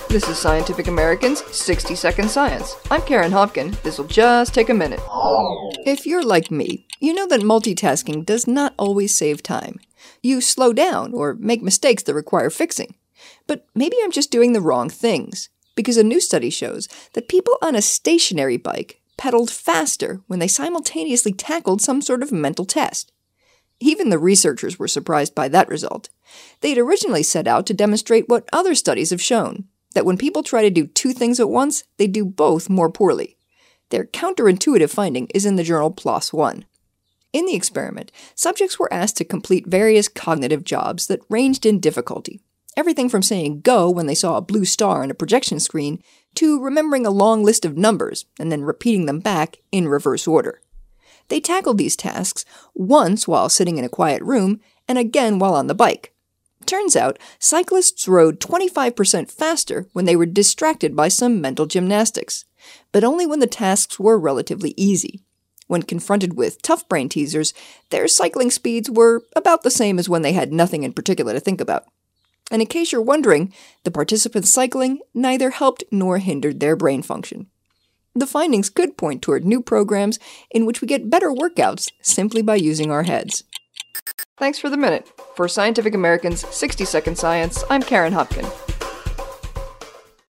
This is Scientific American's 60-Second Science. I'm Karen Hopkin. This'll just take a minute. If you're like me, you know that multitasking does not always save time. You slow down or make mistakes that require fixing. But maybe I'm just doing the wrong things, because a new study shows that people on a stationary bike pedaled faster when they simultaneously tackled some sort of mental test. Even the researchers were surprised by that result. They'd originally set out to demonstrate what other studies have shown, that when people try to do two things at once, they do both more poorly. Their counterintuitive finding is in the journal PLOS One. In the experiment, subjects were asked to complete various cognitive jobs that ranged in difficulty. Everything from saying go when they saw a blue star on a projection screen to remembering a long list of numbers and then repeating them back in reverse order. They tackled these tasks once while sitting in a quiet room and again while on the bike. Turns out, cyclists rode 25% faster when they were distracted by some mental gymnastics, but only when the tasks were relatively easy. When confronted with tough brain teasers, their cycling speeds were about the same as when they had nothing in particular to think about. And in case you're wondering, the participants cycling neither helped nor hindered their brain function. The findings could point toward new programs in which we get better workouts simply by using our heads. Thanks for the minute. For Scientific American's 60-Second Science, I'm Karen Hopkin.